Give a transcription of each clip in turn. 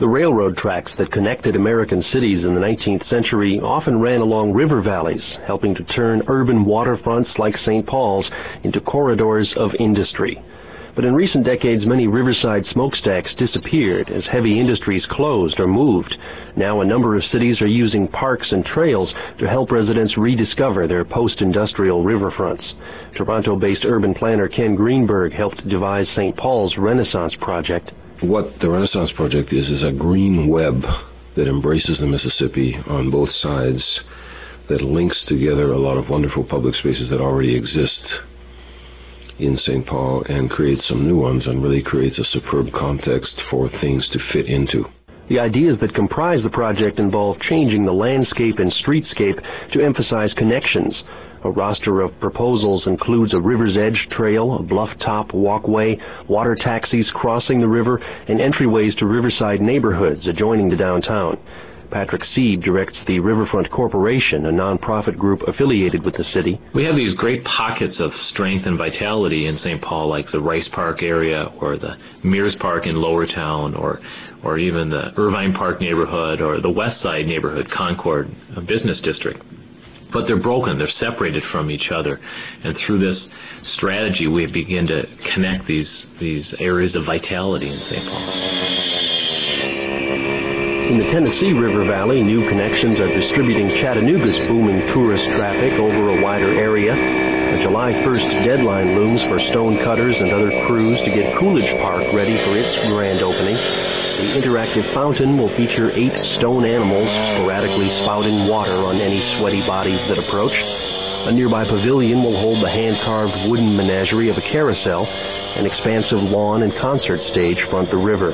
The railroad tracks that connected American cities in the 19th century often ran along river valleys, helping to turn urban waterfronts like St. Paul's into corridors of industry. But in recent decades, many riverside smokestacks disappeared as heavy industries closed or moved. Now a number of cities are using parks and trails to help residents rediscover their post-industrial riverfronts. Toronto-based urban planner Ken Greenberg helped devise St. Paul's Renaissance Project. What the Renaissance Project is a green web that embraces the Mississippi on both sides, that links together a lot of wonderful public spaces that already exist in St. Paul and creates some new ones and really creates a superb context for things to fit into. The ideas that comprise the project involve changing the landscape and streetscape to emphasize connections. A roster of proposals includes a river's edge trail, a bluff-top walkway, water taxis crossing the river, and entryways to riverside neighborhoods adjoining the downtown. Patrick Sieb directs the Riverfront Corporation, a nonprofit group affiliated with the city. We have these great pockets of strength and vitality in St. Paul, like the Rice Park area or the Mears Park in Lowertown or even the Irvine Park neighborhood or the West Side neighborhood, Concord Business District. But they're broken, they're separated from each other. And through this strategy, we begin to connect these areas of vitality in St. Paul. In the Tennessee River Valley, new connections are distributing Chattanooga's booming tourist traffic over a wider area. A July 1st deadline looms for stone cutters and other crews to get Coolidge Park ready for its grand opening. The interactive fountain will feature 8 stone animals sporadically spouting water on any sweaty bodies that approach. A nearby pavilion will hold the hand-carved wooden menagerie of a carousel. An expansive lawn and concert stage front the river.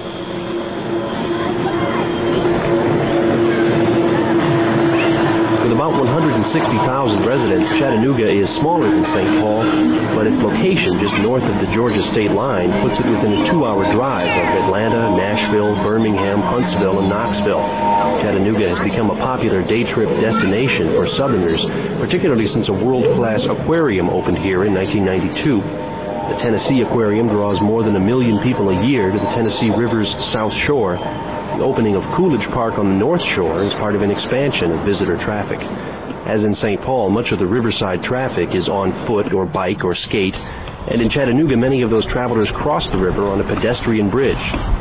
With about 160,000 residents, Chattanooga is smaller than St. Paul, but its location just north of the Georgia state line puts it within a 2-hour drive of Atlanta, Nashville, Birmingham, Huntsville, and Knoxville. Chattanooga has become a popular day trip destination for Southerners, particularly since a world-class aquarium opened here in 1992. The Tennessee Aquarium draws more than 1 million people a year to the Tennessee River's south shore. The opening of Coolidge Park on the north shore is part of an expansion of visitor traffic. As in St. Paul, much of the riverside traffic is on foot or bike or skate, and in Chattanooga, many of those travelers cross the river on a pedestrian bridge.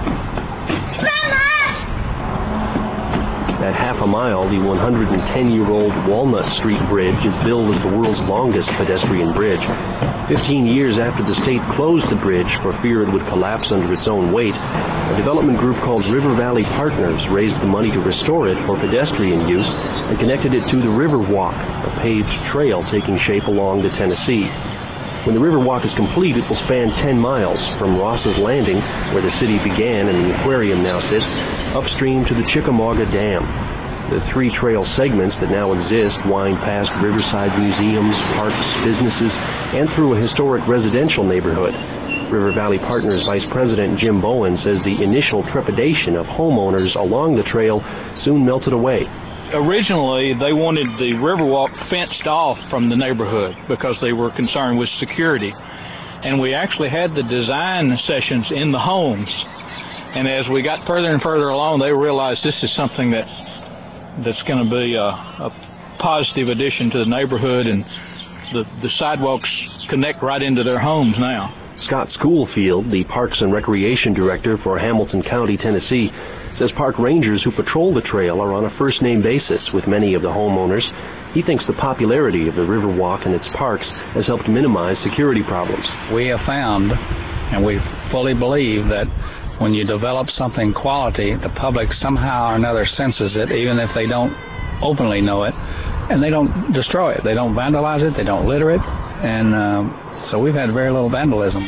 At half a mile, the 110-year-old Walnut Street Bridge is billed as the world's longest pedestrian bridge. 15 years after the state closed the bridge for fear it would collapse under its own weight, a development group called River Valley Partners raised the money to restore it for pedestrian use and connected it to the River Walk, a paved trail taking shape along the Tennessee. When the River Walk is complete, it will span 10 miles from Ross's Landing, where the city began and the aquarium now sits, upstream to the Chickamauga Dam. The 3 trail segments that now exist wind past riverside museums, parks, businesses, and through a historic residential neighborhood. River Valley Partners Vice President Jim Bowen says the initial trepidation of homeowners along the trail soon melted away. Originally, they wanted the Riverwalk fenced off from the neighborhood because they were concerned with security. And we actually had the design sessions in the homes. And as we got further and further along, they realized this is something that's going to be a positive addition to the neighborhood, and the sidewalks connect right into their homes now. Scott Schoolfield, the Parks and Recreation Director for Hamilton County, Tennessee, says park rangers who patrol the trail are on a first-name basis with many of the homeowners. He thinks the popularity of the Riverwalk and its parks has helped minimize security problems. We have found, and we fully believe, that when you develop something quality, the public somehow or another senses it, even if they don't openly know it, and they don't destroy it. They don't vandalize it, they don't litter it, and so we've had very little vandalism.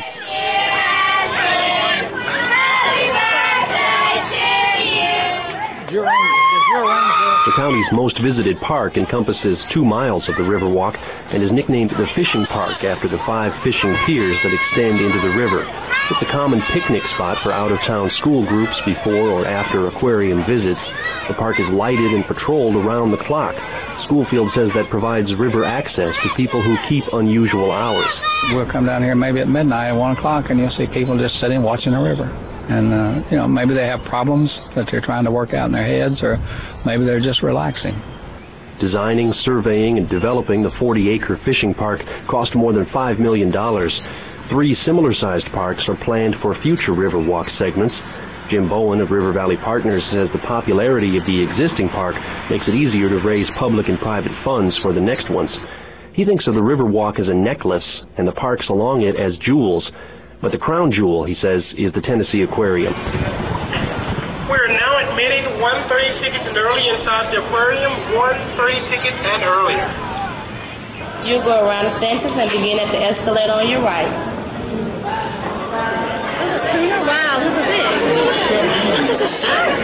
The county's most visited park encompasses 2 miles of the Riverwalk and is nicknamed the Fishing Park after the 5 fishing piers that extend into the river. It's a common picnic spot for out-of-town school groups before or after aquarium visits. The park is lighted and patrolled around the clock. Schoolfield says that provides river access to people who keep unusual hours. We'll come down here maybe at midnight, 1 o'clock, and you'll see people just sitting watching the river. And, maybe they have problems that they're trying to work out in their heads, or maybe they're just relaxing. Designing, surveying, and developing the 40-acre fishing park cost more than $5 million. 3 similar-sized parks are planned for future Riverwalk segments. Jim Bowen of River Valley Partners says the popularity of the existing park makes it easier to raise public and private funds for the next ones. He thinks of the Riverwalk as a necklace and the parks along it as jewels, but the crown jewel, he says, is the Tennessee Aquarium. We're now admitting 1:30 tickets and early inside the aquarium, 1:30 tickets and earlier. You go around the steps and begin at the escalator on your right. Wow, this is it. This is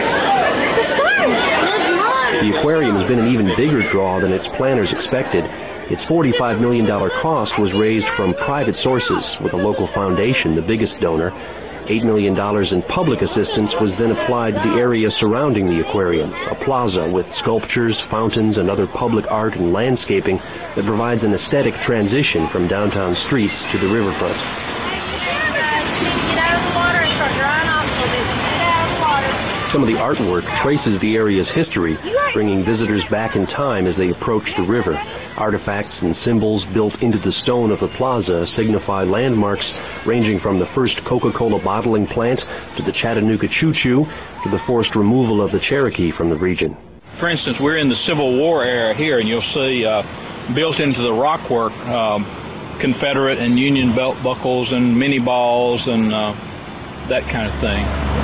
the aquarium has been an even bigger draw than its planners expected. Its $45 million cost was raised from private sources, with a local foundation the biggest donor. $8 million in public assistance was then applied to the area surrounding the aquarium, a plaza with sculptures, fountains, and other public art and landscaping that provides an aesthetic transition from downtown streets to the riverfront. Some of the artwork traces the area's history, bringing visitors back in time as they approach the river. Artifacts and symbols built into the stone of the plaza signify landmarks ranging from the first Coca-Cola bottling plant to the Chattanooga Choo Choo to the forced removal of the Cherokee from the region. For instance, we're in the Civil War era here, and you'll see built into the rockwork Confederate and Union belt buckles and mini balls and that kind of thing.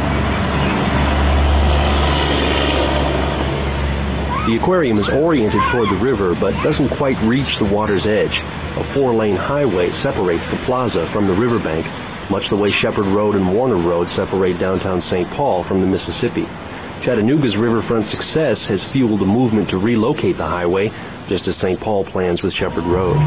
The aquarium is oriented toward the river, but doesn't quite reach the water's edge. A 4-lane highway separates the plaza from the riverbank, much the way Shepherd Road and Warner Road separate downtown St. Paul from the Mississippi. Chattanooga's riverfront success has fueled a movement to relocate the highway, just as St. Paul plans with Shepherd Road.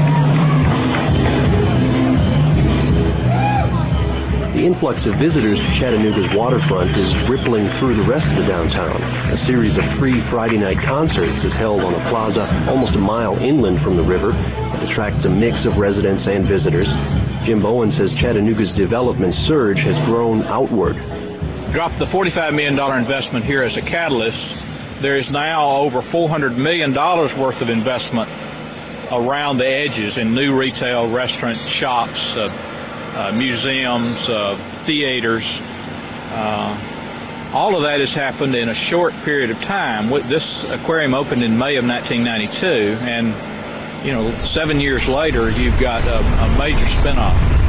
The influx of visitors to Chattanooga's waterfront is rippling through the rest of the downtown. A series of free Friday night concerts is held on a plaza almost a mile inland from the river. It attracts a mix of residents and visitors. Jim Bowen says Chattanooga's development surge has grown outward. Drop the $45 million investment here as a catalyst. There is now over $400 million worth of investment around the edges in new retail, restaurant, shops, museums, theaters. All of that has happened in a short period of time. This aquarium opened in May of 1992, and 7 years later, you've got a major spinoff.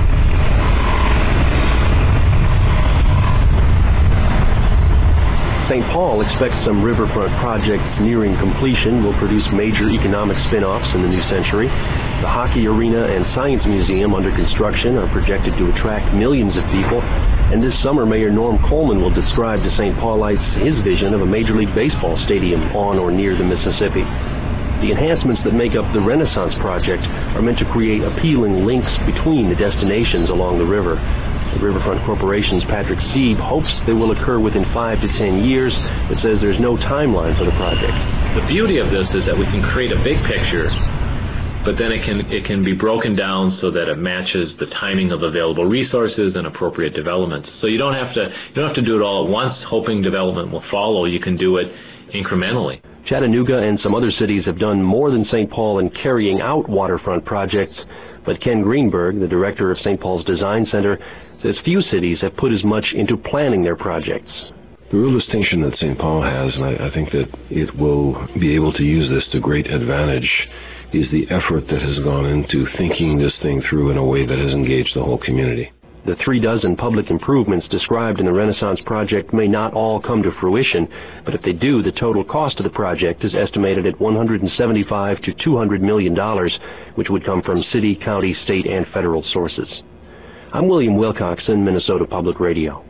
St. Paul expects some riverfront projects nearing completion will produce major economic spin-offs in the new century. The hockey arena and science museum under construction are projected to attract millions of people, and this summer Mayor Norm Coleman will describe to St. Paulites his vision of a Major League Baseball stadium on or near the Mississippi. The enhancements that make up the Renaissance Project are meant to create appealing links between the destinations along the river. The Riverfront Corporation's Patrick Sieb hopes they will occur within 5 to 10 years, but says there's no timeline for the project. The beauty of this is that we can create a big picture, but then it can be broken down so that it matches the timing of available resources and appropriate developments. So you don't have to do it all at once, hoping development will follow. You can do it incrementally. Chattanooga and some other cities have done more than St. Paul in carrying out waterfront projects, but Ken Greenberg, the director of St. Paul's Design Center, says few cities have put as much into planning their projects. The real distinction that St. Paul has, and I think that it will be able to use this to great advantage, is the effort that has gone into thinking this thing through in a way that has engaged the whole community. The 36 public improvements described in the Renaissance Project may not all come to fruition, but if they do, the total cost of the project is estimated at $175 to $200 million, which would come from city, county, state, and federal sources. I'm William Wilcoxon, Minnesota Public Radio.